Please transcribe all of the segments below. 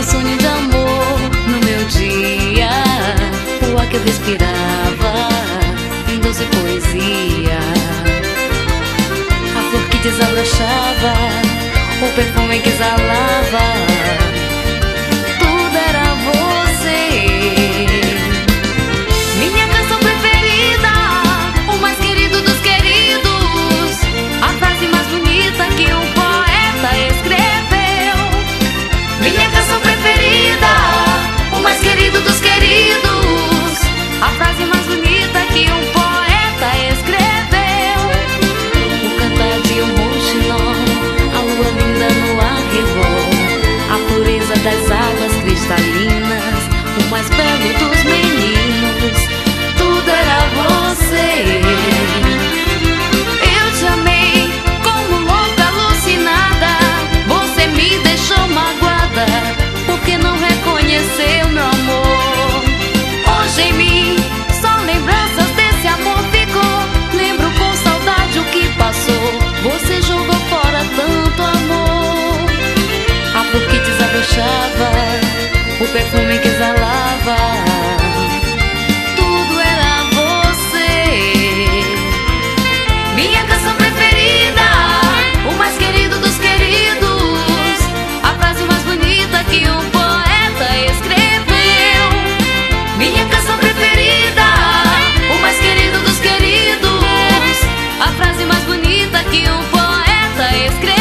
sonho de amor no meu dia. O ar que eu respirava em doce poesia, a flor que desabrochava, o perfume que exalava, tudo era você. Minha canção preferida, o mais querido dos queridos, a frase mais bonita que um poeta escreveu. Minha canção preferida, o mais querido dos queridos, a frase mais bonita que um poeta escreveu. O cantar de um rouxinol, a lua linda no arrebol, a pureza das águas cristalinas, o mais belo dos meninos, tudo era você. Eu te amei como louca alucinada, você me deixou magoada porque não reconheceu meu amor. Hoje em mim só lembranças desse amor ficou, lembro com saudade o que passou. Você jogou fora tanto amor, a flor que desabrochava, o perfume que exalava, tudo era você. Minha canção preferida, o mais querido dos queridos, a frase mais bonita que um poeta escreveu. Minha canção preferida, o mais querido dos queridos, a frase mais bonita que um poeta escreveu.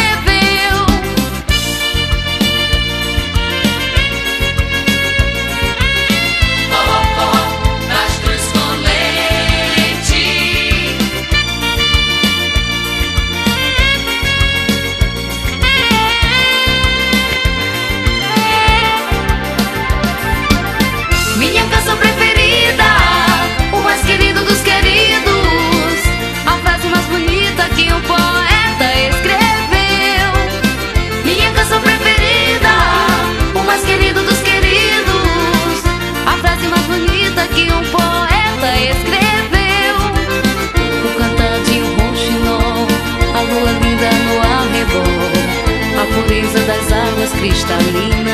Minha canção preferida, o mais querido dos queridos, a frase mais bonita que um poeta escreveu. Minha canção preferida, o mais querido dos queridos, a frase mais bonita que um poeta escreveu. O cantar de um rouxinol, a lua linda no arrebol, a pureza das águas cristalinas,